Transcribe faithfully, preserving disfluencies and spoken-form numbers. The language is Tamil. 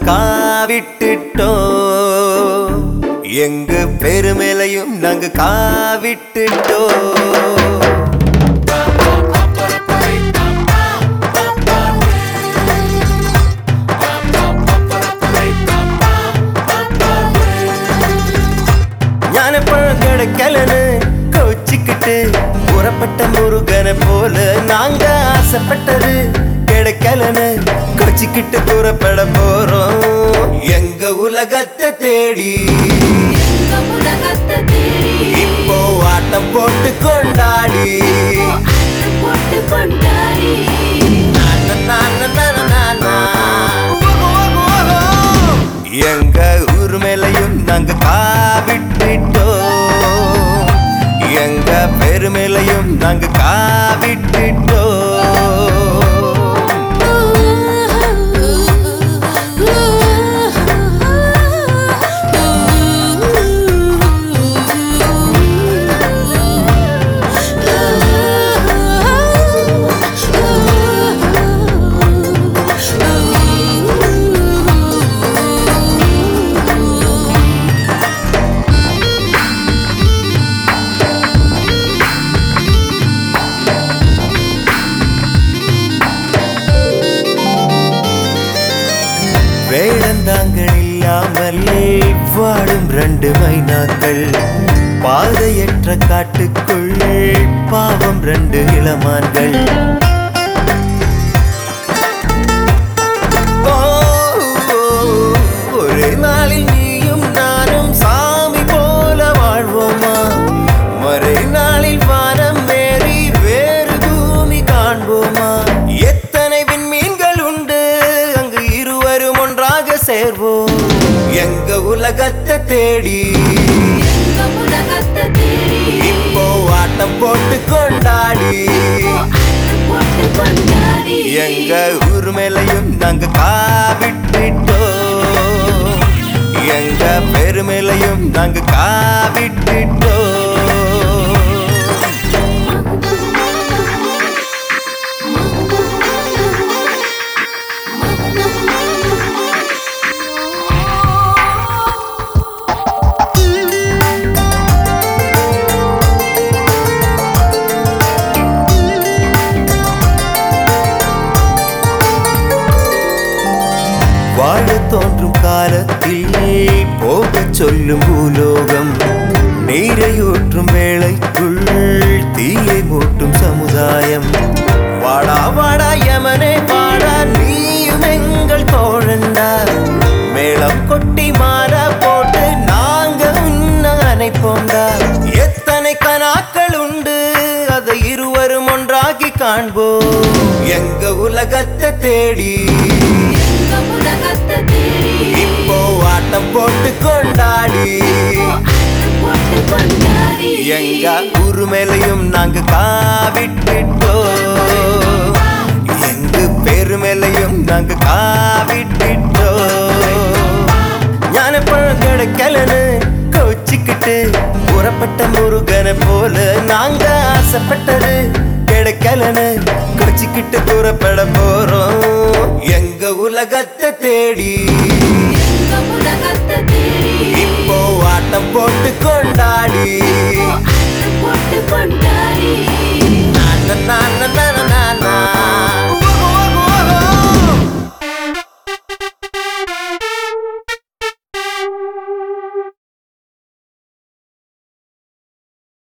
காவிட்டுட்டோம். எங்க பெருமேலையும் நாங்க காவிட்டுட்டோம். ஞானப்பழம் கிடைக்கலன்னு கோச்சிக்கிட்டு புறப்பட்ட முருகனை போல நாங்க ஆசைப்பட்டது கிடைக்கலன்னு கோச்சிக்கிட்டு புறப்பட போறோம் எங்க உலகத்தை தேடி. இப்போ ஆட்டம் போட்டு கொண்டாடி எங்க ஊர் மேலையும் நாங்க காவிட்டுட்டோம். எங்க பெருமேலையும் நாங்க காவிட்டுட்டோம். வேடந்தாங்கள் இல்லாமல் வாழும் ரெண்டு மைனாக்கள் பாதையற்ற காட்டுக்குள் பாவம் ரெண்டு இளமான்கள். ஒரே நாளில் நீயும் நானும் சாமி போல வாழ்வோமா? மறை நாளில் வானம் மேறி வேறு பூமி காண்போமா? எத்தனை விண்மீன்கள் உண்டு அங்கு இருவரும் ஒன்றாக சேர்வோம் எங்க உலகத்தை தேடி. இப்போ ஆட்டம் போட்டு கொண்டாடி எங்க ஊர் மேலையும் நாங்க காவிட்டுட்டோம். எங்க பெருமேலையும் நாங்க காவிட்டுட்டோம். வாழ தோன்றும் காலத்தில் போக சொல்லும் பூலோகம் நீரையூற்றும் வேளைக்குள் தீயை மூட்டும் சமுதாயம். வாடா வாடா யமனே வாடா நீயும் எங்கள் தோழண்டா. மேளம் கொட்டி மாறா போட்டு நாங்க உன்ன அணைப்போண்டா. எத்தனை கனாக்கள் உண்டு அதை இருவரும் ஒன்றாகி காண்போம் எங்க உலகத்தை தேடி. இப்போ ஆட்டம் போட்டு கொண்டாடி எங்க ஊர் மேலையும் நாங்க காவிட்டுட்டோம். எங்க பெருமேலையும் நாங்க காவிட்டுட்டோம். ஞானப்பழம் கிடைக்கலன்னு கோச்சிக்கிட்டு புறப்பட்ட முருகனை போல நாங்க ஆசைப்பட்டது கிடைக்கலன்னு கோச்சிக்கிட்டு புறப்பட போறோம் எங்க உலகத்தை தேடி.